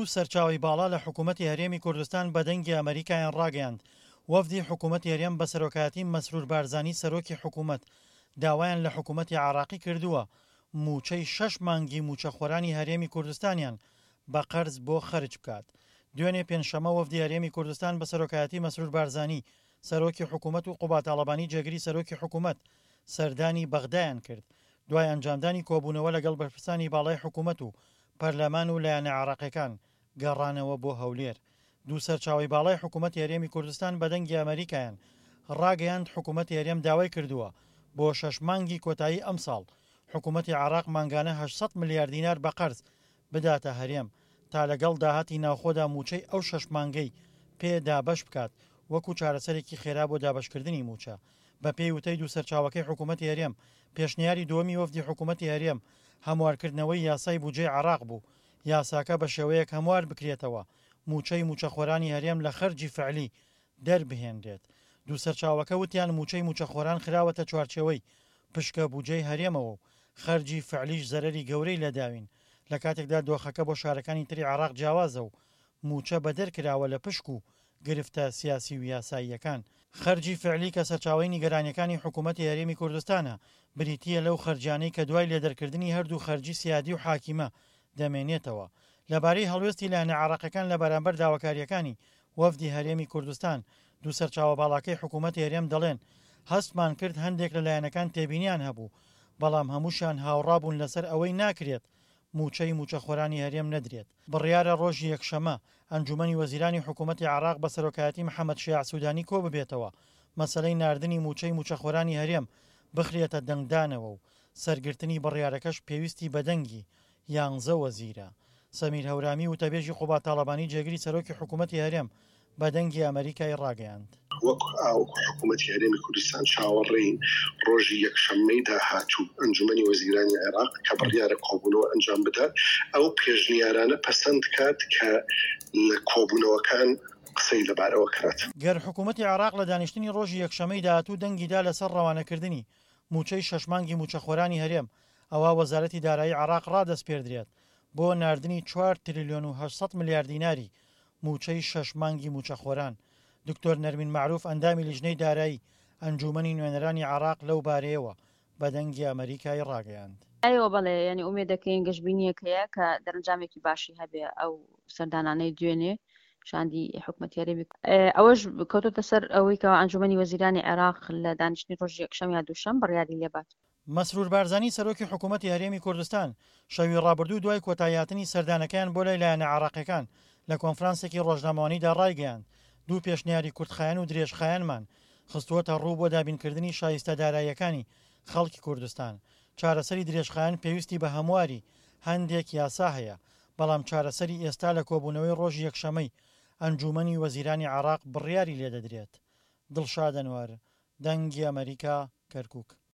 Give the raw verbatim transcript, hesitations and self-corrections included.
سەرچاوی باڵا لە حکوومەتی هەرێمی کوردستان بە دەنگی ئەمریکایان ڕاگەیاند. وەفدی حکوومەتی هەرێم بە سەرۆکایەتی مەسرور بارزانی سەرۆکی حکوومەت داوایان لە حکوومەتی عراقی کردووە موچەی شەش مانگی موچەخۆرانی هەرێمی کوردستانیان بە قەرز بۆ خەرج بکات. دوێنێ پێنجشەمە وەفدی هەرێمی کوردستان بە سەرۆکایەتی مەسرور بارزانی سەرۆکی حکوومەت و قوبات تاڵەبانی جێگری سەرۆکی حکوومەت سەردانی بەغدایان کرد. دوای ئەنجامدانی کۆبوونەوە لەگەڵ بەرپرسانی باڵای حکوومەت و پەرلەمان و لایەنە عراقیەکان گەڕانەوە بۆ هەولێر. دوو سەرچاوی باڵای حکوومەتی هەرێمی کوردستان بە دەنگی ئەمریکایان ڕاگەیاند حکوومەتی هەرێم داوای کردووە بۆ شەش مانگی کۆتایی ئەم ساڵ حکوومەتی عراق مانگانە هەشت ملیار دینار بە قەرز بداتە هەرێم تا لەگەڵ داهاتی ناوخۆدا موچەی ئەو شەش مانگەی پێ دابەش بکات وەکو چارەسەرێکی خێرا بۆ دابەشکردنی موچە. بە پێی وتەی دوو سەرچاوەکەی حکوومەتی هەرێم پێشنیاری دووەمی وەفدی حکوومەتی هەرێم هەموارکردنەوەی یاسای بودجێی عراق بوو. یاساکە بە شێوەیەک هەموار بکرێتەوە موچەی موچەخۆرانی هەرێم لە خەرجی فعلی دەربهێنرێت. دوو سەرچاوەکە وتیان موچەی موچەخۆران خراوەتە چوارچێوەی پشکە بودجەی هەرێمەوە و خەرجی فعلیش زەرەری گەورەی لەداوین. لە کاتێکدا دۆخەکە بۆ شارەکانی تری عراق جیاوازە و موچە بەدەرکراوە لە پشک و گرفتە سیاسی و یاساییەکان. خەرجی فعلی کە سەرچاوی نیگەرانیەکانی حکوومەتی هەرێمی کوردستانە بریتیە لەو خەرجانەی کە دوای لێدەرکردنی هەردوو خەرجی سیادی و حاکیمە دەمێنێتەوە. لەبارەی هەڵوێستی لایەنە عراقیەکان لە بەرامبەر داواکاریەکانی وەفدی هەرێمی کوردستان دوو سەرچاوە باڵاکەی حکوومەتی هەرێم دەڵێن هەستمان کرد هەندێک لە لایەنەکان تێبینیان هەبوو بەڵام هەمووشیان هاوڕابوون لەسەر ئەوەی ناکرێت موچەی موچەخۆرانی هەرێم نەدرێت. بڕیارە ڕۆژی یەکشەمە ئەنجومەنی وەزیرانی حکوومەتی عراق بە سەرۆکایەتی محەممەد شیاع سوودانی کۆ ببێتەوە مەسەلەی ناردنی موچەی موچەخۆرانی هەرێم بخرێتە دەنگدانەوە و سەرگرتنی بڕیارەکەش پێویستی بەدەنگی یانزە وەزیرە. سەمیر هەورامی وتەبێژی قوبات تاڵەبانی جێگری سەرۆکی حکوومەتی هەرێم بە دەنگی ئەمریکای ڕاگەیاند. وەک حکوومەتی هەرێمی کوردستان چاوەڕێین ڕۆژی یەکشەممەی داهاتوو ئەنجومەنی وەزیرانی عێراق کە بڕیارە کۆبوونەوە ئەنجام بدات ئەو پێشنیارانە پەسەند کات کە لە کۆبوونەوەکان قسەی لەبارەوە کرات. گەر حکوومەتی عراق لە دانیشتنی ڕۆژی یەکشەممەی داهاتوو دەنگیدا لەسەر ڕەوانەکردنی موچەی شەشمانگی موچەخۆرانی هەرێم ئەوە وەزارەتی دارایی عراق ڕادەست پێدرێت بۆ ناردنی چوار تریلیۆن و هەشت ملیار دیناری موچەی شەش مانگی موچەخۆران. دکتۆر نەرمین معروف ئەندامی لیژنەی دارایی ئەنجومەنی نوێنەرانی عراق لەو بارەیەوە بە دەنگی ئەمریکای ڕاگەیاند. ئەوە بەڵێ ینی ئومێدەکەین گەشتبینیەکەیە کە دەرەنجامێکی باشی هەبێ ئەو سەردانانەی دوێنێ شاندی حکوومەتی هەرێمی ئەوەش کەوتۆتە سەر ئەوەی کە ئەنجومەنی وەزیرانی عێراق لە دانیشتنی ڕۆژی یەکشەم یا دووشەم بڕیاری لێبات. مەسرور بارزانی سەرۆکی حکوومەتی هەرێمی کوردستان شەوی ڕابردوو دوای کۆتاییاتنی سەردانەکان بۆ لای لایەنە عراقیەکان لە کۆنفرانسێکی ڕۆژنامەوانیدا ڕایگەیاند دوو پێشنیاری کورتخایەن و درێژخایەنمان خستووەتە ڕوو بۆ دابینکردنی شایستە داراییەکانی خەڵکی کوردستان. چارەسەری درێژخایەن پێویستی بە هەمواری هەندێک یاسا هەیە بەڵام چارەسەری ئێستا لە کۆبوونەوەی ڕۆژی یەکشەمەی ئەنجومەنی وەزیرانی عراق بڕیاری لێدەدرێت. دڵشاد ئەنوار، دەنگی ئەمریکا، کەرکووک.